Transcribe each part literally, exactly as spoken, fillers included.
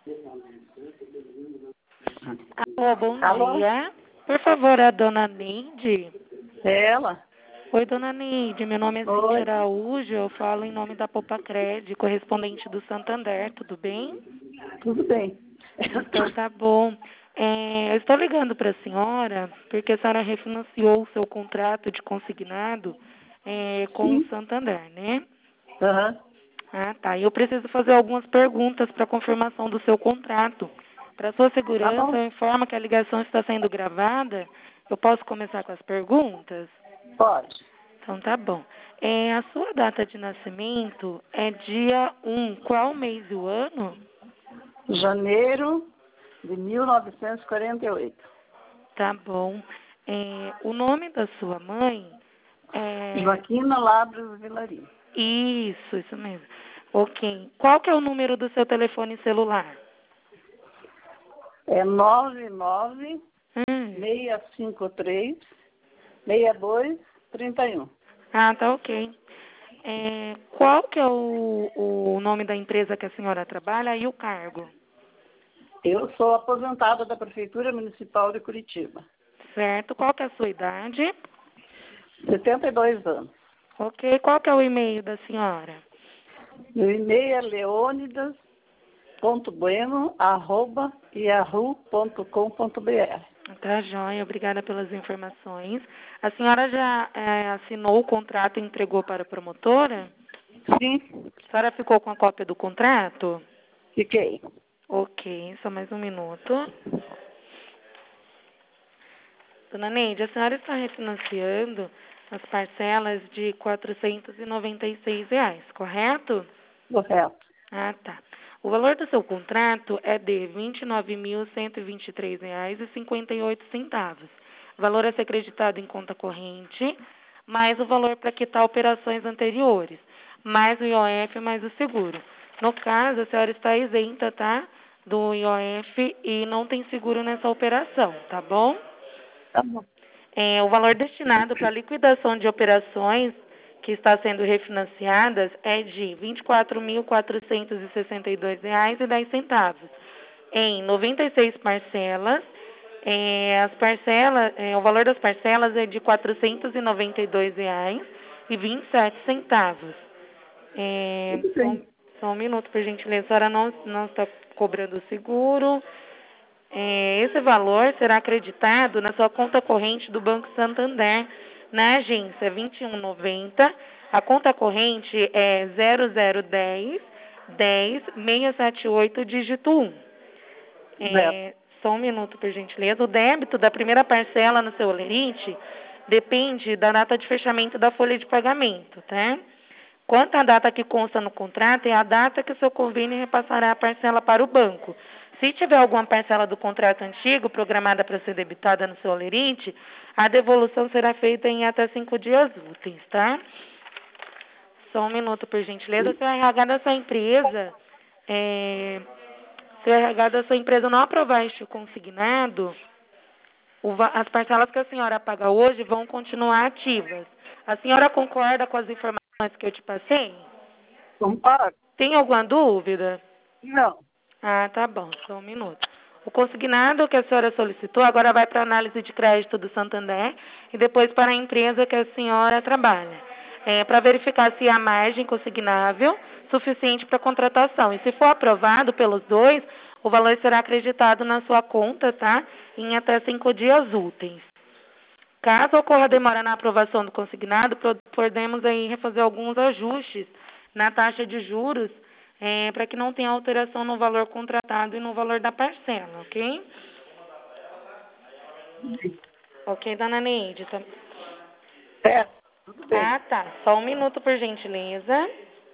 Alô, bom Alô? dia. Por favor, a dona Neide. É ela? Oi, dona Neide. Meu nome é Cintia Oi. Araújo. Eu falo em nome da Popacred, correspondente do Santander. Tudo bem? Tudo bem. Então, tá bom. É, eu estou ligando para a senhora porque a senhora refinanciou o seu contrato de consignado é, com o Sim. Santander, né? Aham. Ah, tá. E eu preciso fazer algumas perguntas para confirmação do seu contrato. Para sua Tá segurança, bom. eu informo que a ligação está sendo gravada. Eu posso começar com as perguntas? Pode. Então, tá bom. É, a sua data de nascimento é dia um. Qual mês e o ano? Janeiro de mil novecentos e quarenta e oito. Tá bom. É, o nome da sua mãe é... Joaquina Labras Vilarim. Isso, isso mesmo. Ok. Qual que é o número do seu telefone celular? É nove nove Hum. seis cinco três seis dois três um. Ah, tá ok. É, qual que é o, o nome da empresa que a senhora trabalha e o cargo? Eu sou aposentada da Prefeitura Municipal de Curitiba. Certo. Qual que é a sua idade? setenta e dois anos. Ok. Qual que é o e-mail da senhora? Meu e-mail é leonidas.bueno arroba yahoo ponto com ponto br. Tá, joia. Obrigada pelas informações. A senhora já é, assinou o contrato e entregou para a promotora? Sim, A senhora ficou com a cópia do contrato? fiquei. Ok. Só mais um minuto. Dona Neide, a senhora está refinanciando as parcelas de quatrocentos e noventa e seis reais, correto? Correto. Ah, tá. O valor do seu contrato é de vinte e nove mil cento e vinte e três reais e cinquenta e oito centavos. O valor a ser acreditado em conta corrente, mais o valor para quitar operações anteriores, mais o I O F, mais o seguro. No caso, a senhora está isenta, tá? Do I O F e não tem seguro nessa operação, tá bom? Tá bom. É, o valor destinado para liquidação de operações que está sendo refinanciadas é de vinte e quatro mil quatrocentos e sessenta e dois reais e dez centavos, em noventa e seis parcelas. É, as parcelas, é, o valor das parcelas é de quatrocentos e noventa e dois reais e vinte e sete centavos. É, Tudo só, um- bem. só um minuto, por gentileza. A senhora não, não está cobrando o seguro. É, esse valor será acreditado na sua conta corrente do Banco Santander, na agência vinte e um noventa. A conta corrente é zero zero um zero um zero seis sete oito, dígito um. Certo. É, só um minuto, por gentileza. O débito da primeira parcela no seu olerite depende da data de fechamento da folha de pagamento, tá? Quanto à data que consta no contrato, é a data que o seu convênio repassará a parcela para o banco. Se tiver alguma parcela do contrato antigo programada para ser debitada no seu olerite, a devolução será feita em até cinco dias úteis, tá? Só um minuto, por gentileza. Se o R H da sua empresa, é, se o R H da sua empresa não aprovar este consignado, o va- as parcelas que a senhora paga hoje vão continuar ativas. A senhora concorda com as informações que eu te passei? Concordo? Tem alguma dúvida? Não. Ah, tá bom, só um minuto. O consignado que a senhora solicitou agora vai para a análise de crédito do Santander e depois para a empresa que a senhora trabalha. É, para verificar se há margem consignável suficiente para contratação. E se for aprovado pelos dois, o valor será acreditado na sua conta, tá? Em até cinco dias úteis. Caso ocorra demora na aprovação do consignado, pro- podemos aí refazer alguns ajustes na taxa de juros, eh, para que não tenha alteração no valor contratado e no valor da parcela, ok? Ok, dona Neide. Tá... Certo. Tudo bem. Ah, tá. Só um minuto, por gentileza.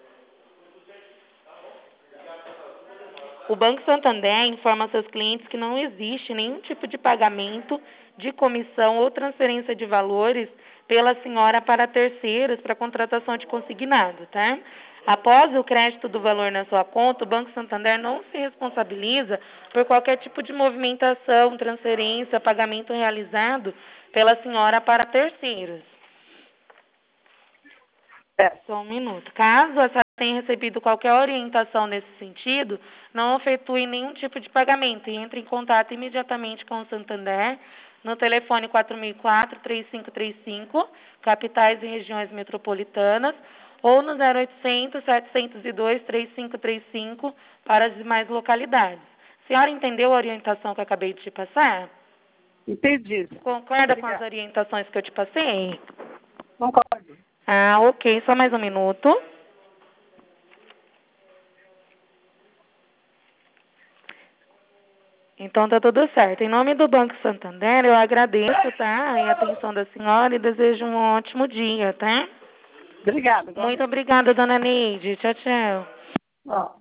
O Banco Santander informa a seus clientes que não existe nenhum tipo de pagamento de comissão ou transferência de valores pela senhora para terceiros para contratação de consignado, tá? Após o crédito do valor na sua conta, o Banco Santander não se responsabiliza por qualquer tipo de movimentação, transferência, pagamento realizado pela senhora para terceiros. Certo. Só um minuto. Caso essa tem recebido qualquer orientação nesse sentido, não efetue nenhum tipo de pagamento e entre em contato imediatamente com o Santander no telefone quatro mil e quatro, três cinco três cinco, capitais e regiões metropolitanas, ou no zero oitocentos, setecentos e dois, três cinco três cinco para as demais localidades. A senhora entendeu a orientação que eu acabei de te passar? Entendi. Concorda Obrigada. com as orientações que eu te passei? Concordo. Ah, ok. Só mais um minuto. Então tá tudo certo. Em nome do Banco Santander, eu agradeço, tá? A atenção da senhora e desejo um ótimo dia, tá? Obrigada. Muito obrigada, dona Neide. Tchau, tchau. Ó.